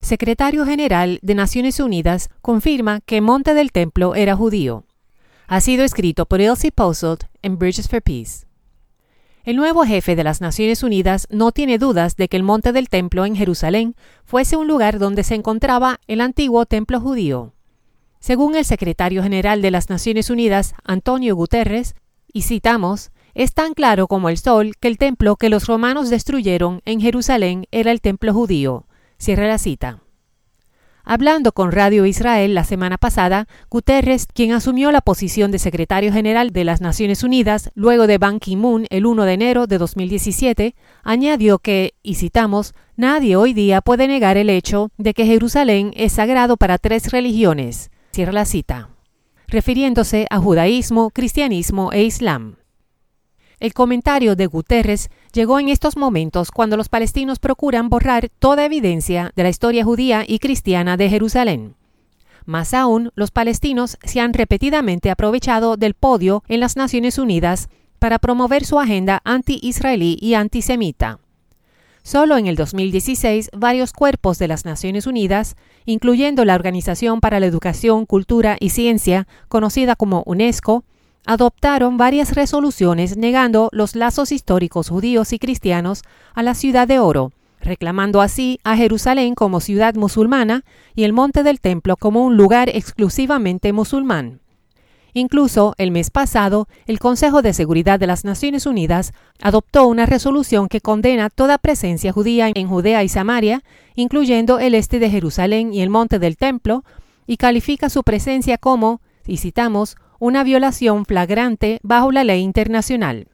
secretario general de Naciones Unidas, confirma que Monte del Templo era judío. Ha sido escrito por Elsie Posselt en Bridges for Peace. El nuevo jefe de las Naciones Unidas no tiene dudas de que el Monte del Templo en Jerusalén fuese un lugar donde se encontraba el antiguo templo judío. Según el secretario general de las Naciones Unidas, Antonio Guterres, y citamos, es tan claro como el sol que el templo que los romanos destruyeron en Jerusalén era el templo judío. Cierra la cita. Hablando con Radio Israel la semana pasada, Guterres, quien asumió la posición de secretario general de las Naciones Unidas luego de Ban Ki-moon el 1 de enero de 2017, añadió que, y citamos, nadie hoy día puede negar el hecho de que Jerusalén es sagrado para 3 religiones. Cierra la cita. Refiriéndose a judaísmo, cristianismo e islam. El comentario de Guterres llegó en estos momentos cuando los palestinos procuran borrar toda evidencia de la historia judía y cristiana de Jerusalén. Más aún, los palestinos se han repetidamente aprovechado del podio en las Naciones Unidas para promover su agenda anti-israelí y antisemita. Solo en el 2016, varios cuerpos de las Naciones Unidas, incluyendo la Organización para la Educación, Cultura y Ciencia, conocida como UNESCO, adoptaron varias resoluciones negando los lazos históricos judíos y cristianos a la Ciudad de Oro, reclamando así a Jerusalén como ciudad musulmana y el Monte del Templo como un lugar exclusivamente musulmán. Incluso, el mes pasado, el Consejo de Seguridad de las Naciones Unidas adoptó una resolución que condena toda presencia judía en Judea y Samaria, incluyendo el este de Jerusalén y el Monte del Templo, y califica su presencia como, y citamos, una violación flagrante bajo la ley internacional.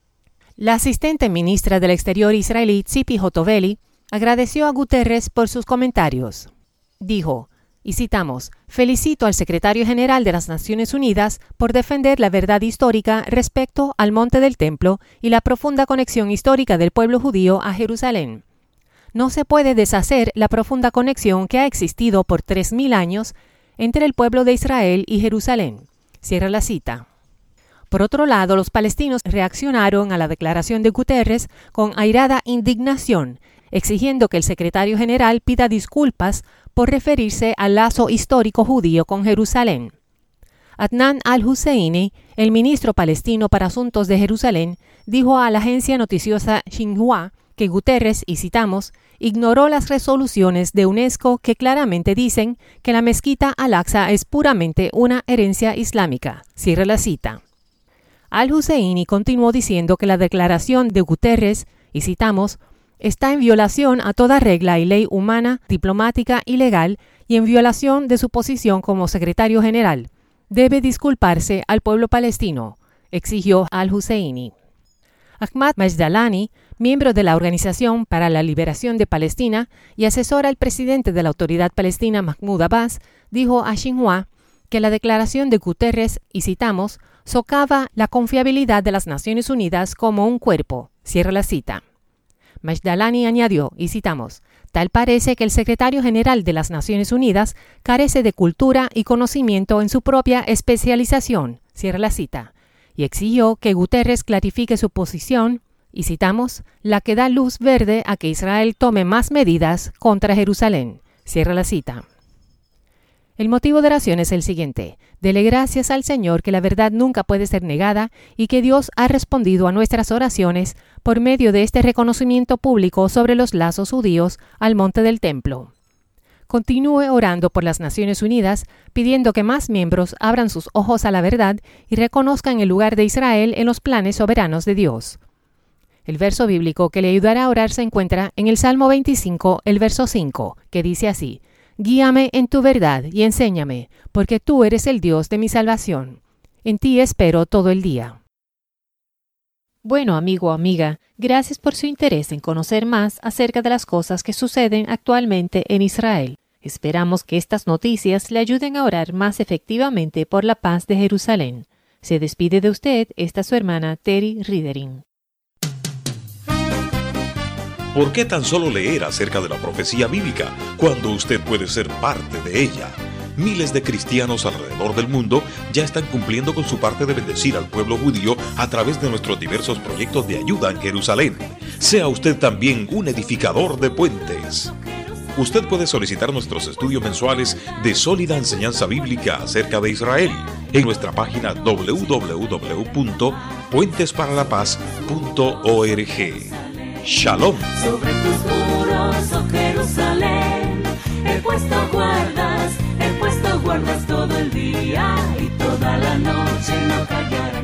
La asistente ministra del Exterior israelí Tzipi Hotovely agradeció a Guterres por sus comentarios. Dijo, y citamos, felicito al secretario general de las Naciones Unidas por defender la verdad histórica respecto al Monte del Templo y la profunda conexión histórica del pueblo judío a Jerusalén. No se puede deshacer la profunda conexión que ha existido por 3000 años entre el pueblo de Israel y Jerusalén. Cierra la cita. Por otro lado, los palestinos reaccionaron a la declaración de Guterres con airada indignación, exigiendo que el secretario general pida disculpas por referirse al lazo histórico judío con Jerusalén. Adnan al-Husseini, el ministro palestino para Asuntos de Jerusalén, dijo a la agencia noticiosa Xinhua que Guterres, y citamos, ignoró las resoluciones de UNESCO que claramente dicen que la mezquita Al-Aqsa es puramente una herencia islámica. Cierra la cita. Al-Husseini continuó diciendo que la declaración de Guterres, y citamos, está en violación a toda regla y ley humana, diplomática y legal y en violación de su posición como secretario general. Debe disculparse al pueblo palestino, exigió Al-Husseini. Ahmad Majdalani, miembro de la Organización para la Liberación de Palestina y asesor al presidente de la Autoridad Palestina Mahmoud Abbas, dijo a Xinhua que la declaración de Guterres, y citamos, socava la confiabilidad de las Naciones Unidas como un cuerpo. Cierra la cita. Majdalani añadió, y citamos, tal parece que el secretario general de las Naciones Unidas carece de cultura y conocimiento en su propia especialización. Cierra la cita. Y exigió que Guterres clarifique su posición, y citamos, la que da luz verde a que Israel tome más medidas contra Jerusalén. Cierra la cita. El motivo de oración es el siguiente: dele gracias al Señor que la verdad nunca puede ser negada y que Dios ha respondido a nuestras oraciones por medio de este reconocimiento público sobre los lazos judíos al Monte del Templo. Continúe orando por las Naciones Unidas, pidiendo que más miembros abran sus ojos a la verdad y reconozcan el lugar de Israel en los planes soberanos de Dios. El verso bíblico que le ayudará a orar se encuentra en el Salmo 25, el verso 5, que dice así: Guíame en tu verdad y enséñame, porque tú eres el Dios de mi salvación. En ti espero todo el día. Bueno, amigo o amiga, gracias por su interés en conocer más acerca de las cosas que suceden actualmente en Israel. Esperamos que estas noticias le ayuden a orar más efectivamente por la paz de Jerusalén. Se despide de usted esta su hermana Terry Riedering. ¿Por qué tan solo leer acerca de la profecía bíblica cuando usted puede ser parte de ella? Miles de cristianos alrededor del mundo ya están cumpliendo con su parte de bendecir al pueblo judío a través de nuestros diversos proyectos de ayuda en Jerusalén. Sea usted también un edificador de puentes. Usted puede solicitar nuestros estudios mensuales de sólida enseñanza bíblica acerca de Israel en nuestra página www.puentesparalapaz.org. Shalom. Sobre tus muros, oh Jerusalén, he puesto guardas todo el día y toda la noche no callarás.